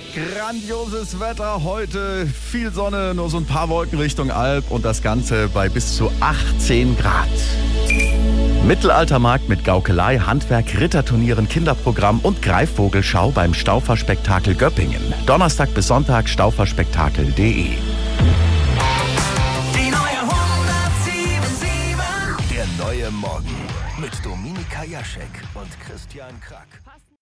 Grandioses Wetter heute, viel Sonne, nur so ein paar Wolken Richtung Alp und das Ganze bei bis zu 18 Grad. Mittelaltermarkt mit Gaukelei, Handwerk, Ritterturnieren, Kinderprogramm und Greifvogelschau beim Stauferspektakel Göppingen. Donnerstag bis Sonntag stauferspektakel.de. Die neue 107.7. Der neue Morgen mit Dominika Jaschek und Christian Krack.